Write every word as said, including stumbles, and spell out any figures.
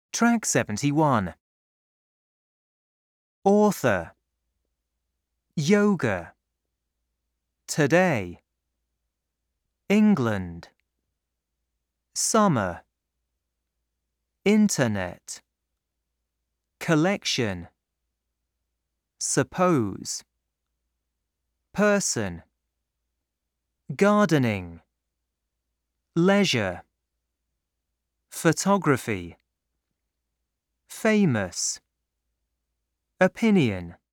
Track seventy-one. Author. Yoga. Today. England. Summer. Internet. Collection. Suppose. Person. Gardening. Leisure. Photography. Famous. Opinion.